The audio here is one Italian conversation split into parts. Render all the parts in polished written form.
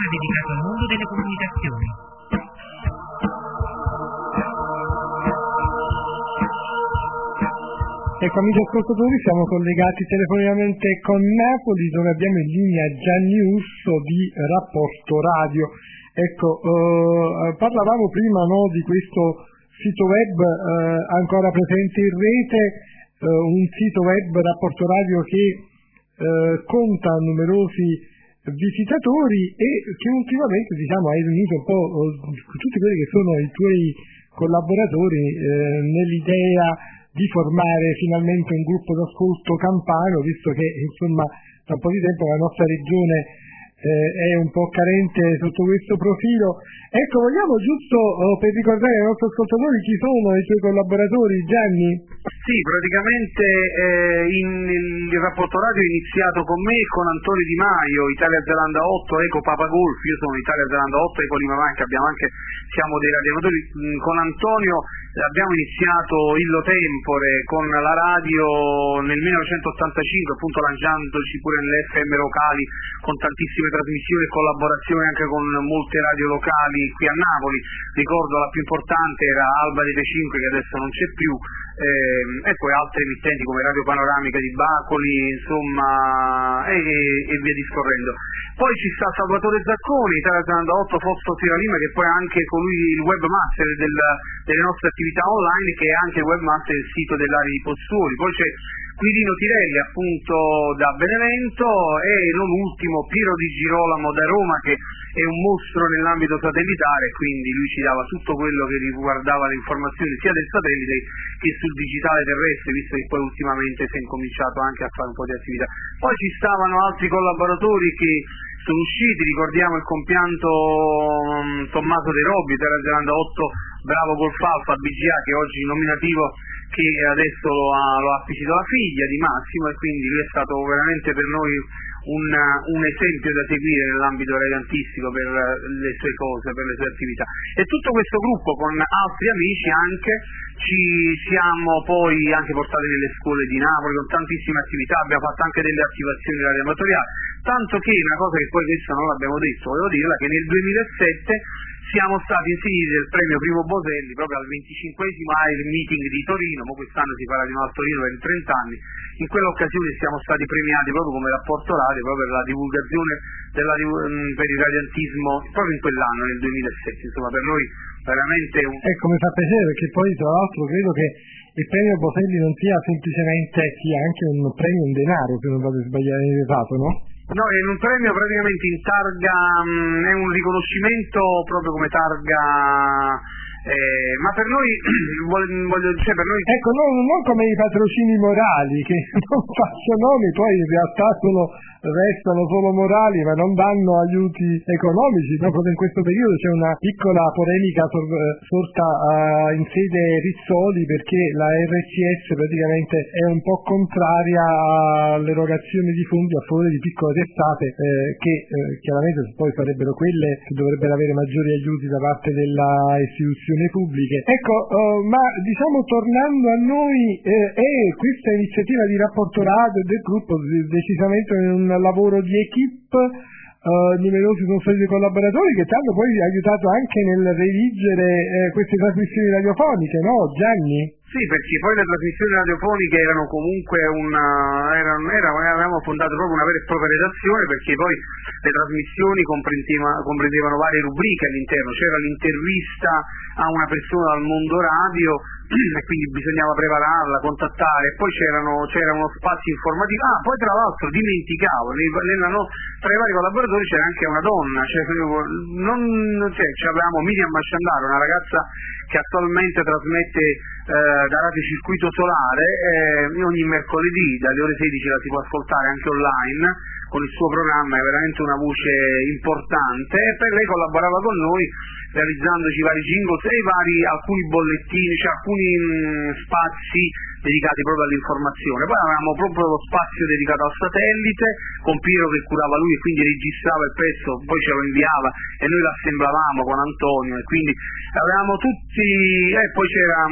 trasmissione dedicata al mondo delle comunicazioni. Ecco, amici ascoltatori, siamo collegati telefonicamente con Napoli, dove abbiamo in linea Gianni Urso di Rapporto Radio. Ecco, parlavamo prima, no, di questo sito web ancora presente in rete, un sito web Rapporto Radio che conta numerosi visitatori e che ultimamente, diciamo, hai riunito un po' tutti quelli che sono i tuoi collaboratori nell'idea di formare finalmente un gruppo d'ascolto campano, visto che insomma da un po' di tempo la nostra regione è un po' carente sotto questo profilo. Ecco, vogliamo giusto per ricordare ai nostri ascoltatori chi sono i tuoi collaboratori, Gianni? Sì, praticamente il rapporto radio è iniziato con me e con Antonio Di Maio, Italia Zelanda 8, Eco Papa Golf. Io sono Italia Zelanda 8, Eco Lima Manca, siamo dei radioamatori. Con Antonio abbiamo iniziato illo tempore con la radio nel 1985, appunto lanciandoci pure nelle FM locali con tantissime trasmissioni e collaborazioni anche con molte radio locali qui a Napoli. Ricordo la più importante era Alba di P5, che adesso non c'è più, e poi altre emittenti come Radio Panoramica di Bacoli, insomma, e via discorrendo. Poi ci sta Salvatore Zacconi, Italia Zelanda 8, Fausto Sierra, che poi è anche colui il webmaster delle nostre attività online, che è anche il webmaster del sito dell'Area di Pozzuoli. Poi c'è Quirino Tirelli, appunto, da Benevento, e non ultimo Piero Di Girolamo da Roma, che è un mostro nell'ambito satellitare, quindi lui ci dava tutto quello che riguardava le informazioni sia del satellite che sul digitale terrestre, visto che poi ultimamente si è incominciato anche a fare un po' di attività. Poi ci stavano altri collaboratori che sono usciti, ricordiamo il compianto Tommaso De Robbi, Italia Zelanda 8, Bravo Golf Alfa BGA, che oggi è nominativo, che adesso lo ha acquisito la figlia di Massimo, e quindi lui è stato veramente per noi un esempio da seguire nell'ambito radioantistico per le sue cose, per le sue attività. E tutto questo gruppo con altri amici anche ci siamo poi anche portati nelle scuole di Napoli con tantissime attività, abbiamo fatto anche delle attivazioni radioamatoriali, tanto che una cosa che poi questo non l'abbiamo detto, volevo dirla, che nel 2007 siamo stati inseriti del premio Primo Boselli proprio al 25esimo AIR Meeting di Torino, ma quest'anno si farà di nuovo a Torino per 30 anni. In quell'occasione siamo stati premiati proprio come rapporto radio, proprio per la divulgazione per il radioantismo, proprio in quell'anno, nel 2007. Insomma, per noi veramente Ecco, mi fa piacere, perché poi tra l'altro credo che il premio Boselli non sia semplicemente, sia anche un premio in denaro, se non vado sbagliato, no? No, è un premio praticamente in targa, è un riconoscimento proprio come targa, ma per noi per noi ecco, non come i patrocini morali che non faccio nomi, poi in realtà restano solo morali ma non danno aiuti economici. Proprio in questo periodo c'è una piccola polemica sorta in sede Rizzoli, perché la RCS praticamente è un po' contraria all'erogazione di fondi a favore di piccole testate che chiaramente poi sarebbero quelle che dovrebbero avere maggiori aiuti da parte della istituzione pubbliche. Ecco, ma diciamo, tornando a noi, è questa iniziativa di Rapporto Radio e del gruppo decisamente un lavoro di equipe. Numerosi sono stati i collaboratori che ti hanno poi aiutato anche nel redigere queste trasmissioni radiofoniche, no Gianni? Sì, perché poi le trasmissioni radiofoniche erano comunque avevamo fondato proprio una vera e propria redazione, perché poi le trasmissioni comprendevano varie rubriche all'interno, c'era l'intervista a una persona dal mondo radio e quindi bisognava prepararla, contattare, e poi c'era uno spazio informativo. Poi tra l'altro dimenticavo, tra i vari collaboratori c'era anche una donna, avevamo Miriam Masciandaro, una ragazza che attualmente trasmette da Radio Circuito Solare ogni mercoledì dalle ore 16, la si può ascoltare anche online con il suo programma, è veramente una voce importante, e per lei collaborava con noi realizzandoci vari jingles e alcuni bollettini, cioè alcuni spazi dedicati proprio all'informazione. Poi avevamo proprio lo spazio dedicato al satellite, con Piero che curava lui e quindi registrava il pezzo, poi ce lo inviava e noi l'assemblavamo con Antonio, e quindi avevamo tutti, e poi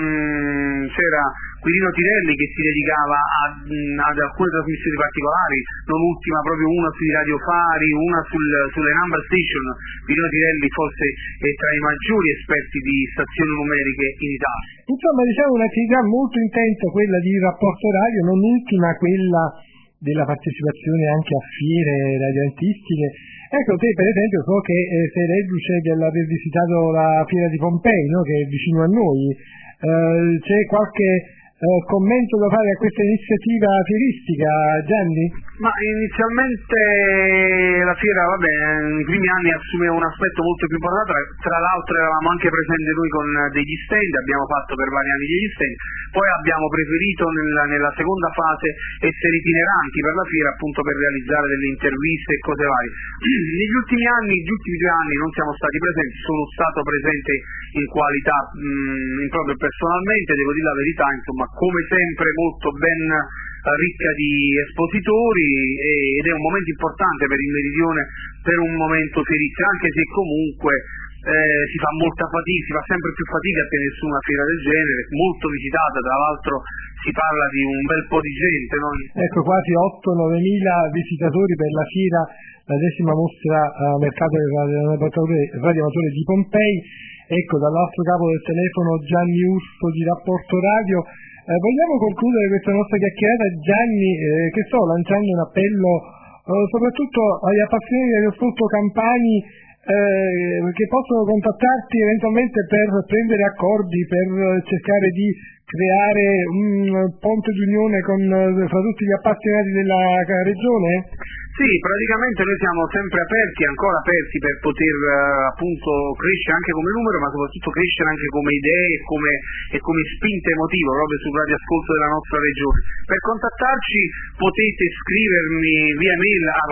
c'era Quirino Tirelli che si dedicava ad alcune trasmissioni particolari, non ultima proprio una sui radiofari, una sulle number station. Quirino Tirelli forse è tra i maggiori esperti di stazioni numeriche in Italia. Insomma, diciamo un'attività molto intensa quella di Rapporto Radio, non ultima quella della partecipazione anche a fiere radioantistiche. Ecco, te per esempio so che sei reduce dell'aver visitato la fiera di Pompei, no? Che è vicino a noi. C'è qualche commento da fare a questa iniziativa fieristica, Gianni? Ma inizialmente la fiera, nei primi anni assumeva un aspetto molto più importante, tra l'altro eravamo anche presenti noi con degli stand, abbiamo fatto per vari anni degli stand, poi abbiamo preferito nella seconda fase essere itineranti per la fiera, appunto per realizzare delle interviste e cose varie. Negli ultimi due anni non siamo stati presenti, sono stato presente in qualità proprio personalmente, devo dire la verità, insomma, come sempre molto ben ricca di espositori, ed è un momento importante per il Meridione, per un momento fieristico, anche se comunque si fa molta fatica, si fa sempre più fatica a tenere su una fiera del genere, molto visitata, tra l'altro si parla di un bel po' di gente, no? Ecco, quasi 8-9 mila visitatori per la fiera, la 10ª mostra mercato del radioamatore di Pompei. Ecco, dall'altro capo del telefono Gianni Urso di Rapporto Radio. Vogliamo concludere questa nostra chiacchierata, Gianni, che sto lanciando un appello soprattutto agli appassionati dell'ascolto campani, che possono contattarti eventualmente per prendere accordi, per cercare di creare un ponte d'unione fra tutti gli appassionati della regione? Sì, praticamente noi siamo sempre ancora aperti per poter appunto crescere anche come numero, ma soprattutto crescere anche come idee e come spinta emotiva proprio sul radioascolto della nostra regione. Per contattarci potete scrivermi via mail a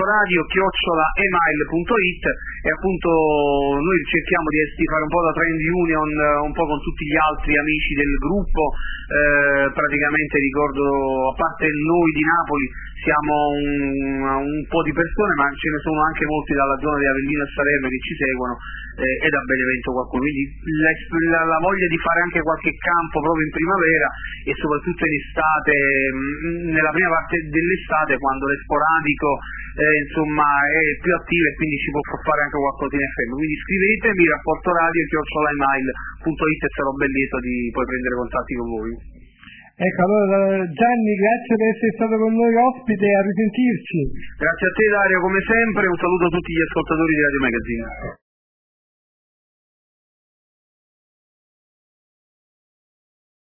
rapportoradio@email.it, e appunto noi cerchiamo di fare un po' da trend union un po' con tutti gli altri amici del gruppo. Praticamente ricordo, a parte noi di Napoli, siamo un po' di persone, ma ce ne sono anche molti dalla zona di Avellino e Salerno che ci seguono, e da Benevento qualcuno, quindi la voglia di fare anche qualche campo proprio in primavera e soprattutto in estate, nella prima parte dell'estate, quando l'esporadico insomma è più attivo e quindi ci può fare anche qualcosa in FM. Quindi scrivetemi rapportoradio@email.it e sarò ben lieto di poi prendere contatti con voi. Ecco, allora Gianni, grazie per essere stato con noi ospite, a risentirci. Grazie a te Dario, come sempre, un saluto a tutti gli ascoltatori di Radio Magazine.